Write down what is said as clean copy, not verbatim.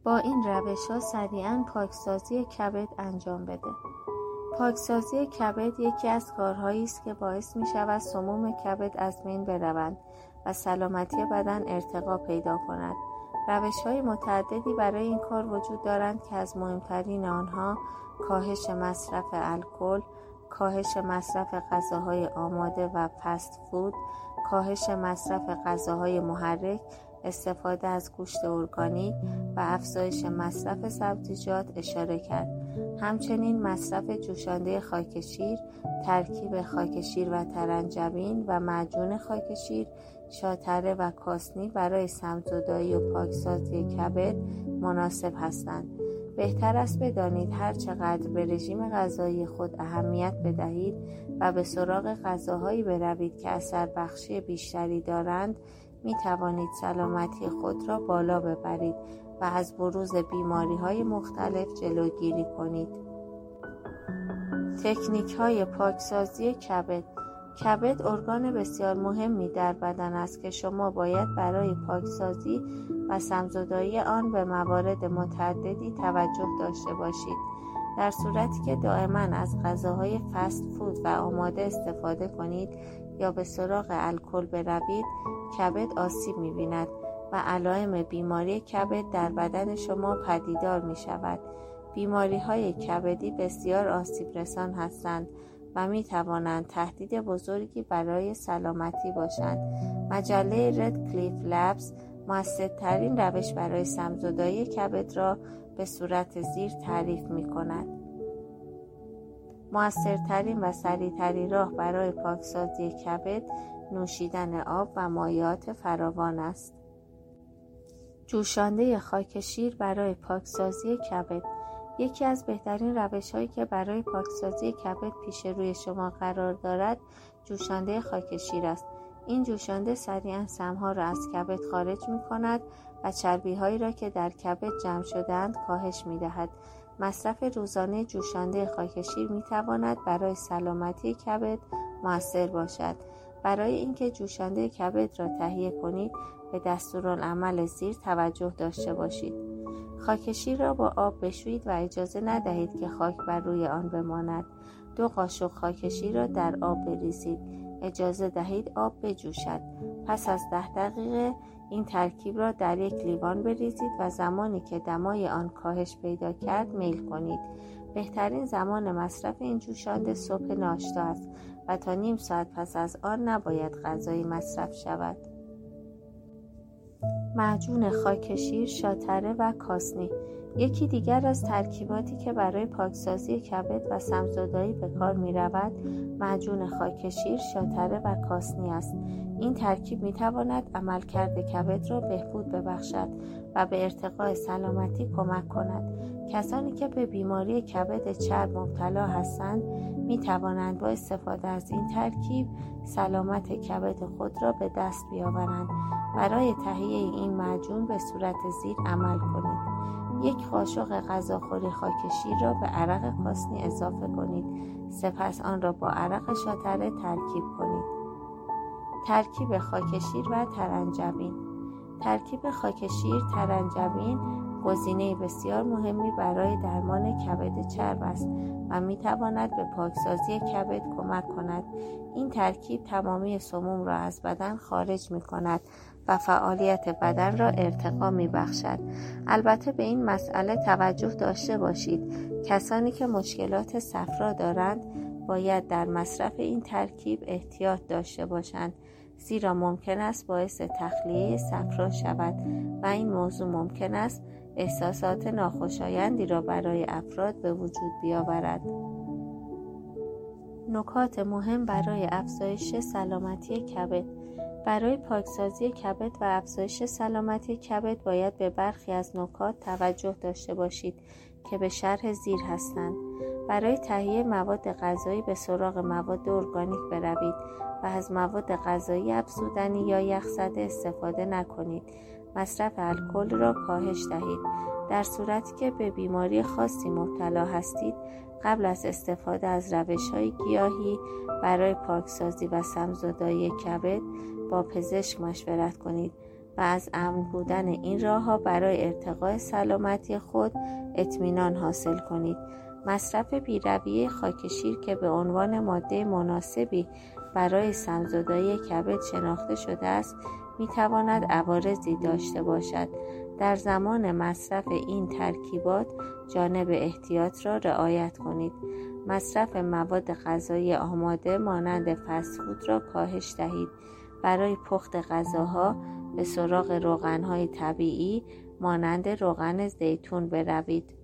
با این روش‌ها سریعاً پاکسازی کبد انجام بده. پاکسازی کبد یکی از کارهایی است که باعث می‌شود سموم کبد از بین بروند و سلامتی بدن ارتقا پیدا کند. روش‌های متعددی برای این کار وجود دارند که از مهمترین آنها کاهش مصرف الکل، کاهش مصرف غذاهای آماده و فست فود، کاهش مصرف غذاهای محرک، استفاده از گوشت ارگانیک و افزایش مصرف سبزیجات اشاره کرد. همچنین مصرف جوشانده خاکشیر، ترکیب خاکشیر و ترنجبین و معجون خاکشیر، شاتره و کاسنی برای سمزدایی و پاکسازی کبد مناسب هستند. بهتر است بدانید هر چقدر به رژیم غذایی خود اهمیت بدهید و به سراغ غذاهایی بروید که اثر بخشی بیشتری دارند، می توانید سلامتی خود را بالا ببرید و از بروز بیماری‌های مختلف جلوگیری کنید. تکنیک‌های پاکسازی کبد. کبد ارگان بسیار مهمی در بدن است که شما باید برای پاکسازی و سمزدایی آن به موارد متعددی توجه داشته باشید. در صورتی که دائما از غذاهای فست فود و آماده استفاده کنید یا به سراغ الکل بروید، کبد آسیب می‌بیند و علائم بیماری کبد در بدن شما پدیدار می‌شود. بیماری‌های کبدی بسیار آسیب رسان هستند و می توانند تهدید بزرگی برای سلامتی باشند. مجله رد کلیف لبز مؤثرترین روش برای سمزدایی کبد را به صورت زیر تعریف می کند. مؤثرترین و سریعترین راه برای پاکسازی کبد نوشیدن آب و مایعات فراوان است. جوشانده خاکشیر برای پاکسازی کبد. یکی از بهترین روش‌هایی که برای پاکسازی کبد پیش روی شما قرار دارد جوشانده خاکشیر است. این جوشانده سریعاً سم‌ها را از کبد خارج می‌کند و چربی‌هایی را که در کبد جمع شده‌اند کاهش می‌دهد. مصرف روزانه جوشانده خاکشیر می‌تواند برای سلامتی کبد مؤثر باشد. برای اینکه جوشانده کبد را تهیه کنید به دستورالعمل زیر توجه داشته باشید. خاکشیر را با آب بشویید و اجازه ندهید که خاک بر روی آن بماند. 2 قاشق خاکشیر را در آب بریزید. اجازه دهید آب بجوشد. پس از 10 دقیقه این ترکیب را در یک لیوان بریزید و زمانی که دمای آن کاهش پیدا کرد میل کنید. بهترین زمان مصرف این جوشانده صبح ناشتا است و تا نیم ساعت پس از آن نباید غذایی مصرف شود. معجون خاکشیر، شاتره و کاسنی. یکی دیگر از ترکیباتی که برای پاکسازی کبد و سمزدایی به کار می رود معجون خاکشیر، شاتره و کاسنی است. این ترکیب می تواند عملکرد کبد را بهبود ببخشد و به ارتقاء سلامتی کمک کند. کسانی که به بیماری کبد چرب مبتلا هستند می توانند با استفاده از این ترکیب سلامت کبد خود را به دست بیاورند. برای تهیه این معجون به صورت زیر عمل کنید. 1 قاشق غذاخوری خاکشیر را به عرق کاسنی اضافه کنید. سپس آن را با عرق شاتره ترکیب کنید. ترکیب خاکشیر و ترنجبین. ترکیب خاکشیر ترنجبین گزینه بسیار مهمی برای درمان کبد چرب است و می تواند به پاکسازی کبد کمک کند. این ترکیب تمامی سموم را از بدن خارج می کند و فعالیت بدن را ارتقا می بخشد. البته به این مسئله توجه داشته باشید. کسانی که مشکلات صفرا دارند باید در مصرف این ترکیب احتیاط داشته باشند، زیرا ممکن است باعث تخلیه صفرا شود و این موضوع ممکن است احساسات ناخوشایندی را برای افراد به وجود بیاورد. نکات مهم برای افزایش سلامتی کبد. برای پاکسازی کبد و افزایش سلامتی کبد باید به برخی از نکات توجه داشته باشید که به شرح زیر هستند. برای تهیه مواد غذایی به سراغ مواد ارگانیک بروید و از مواد غذایی افزودنی یا یخزده استفاده نکنید. مصرف الکل را کاهش دهید. در صورتی که به بیماری خاصی مبتلا هستید، قبل از استفاده از روش‌های گیاهی برای پاکسازی و سمزدایی کبد با پزشک مشورت کنید. و از امن بودن این راه‌ها برای ارتقاء سلامتی خود اطمینان حاصل کنید. مصرف بی‌رویه خاک شیر که به عنوان ماده مناسبی برای سم‌زدایی کبد شناخته شده است، می‌تواند عوارضی داشته باشد. در زمان مصرف این ترکیبات جانب احتیاط را رعایت کنید. مصرف مواد غذایی آماده مانند فست فود را کاهش دهید. برای پخت غذاها به سراغ روغن‌های طبیعی مانند روغن زیتون بروید.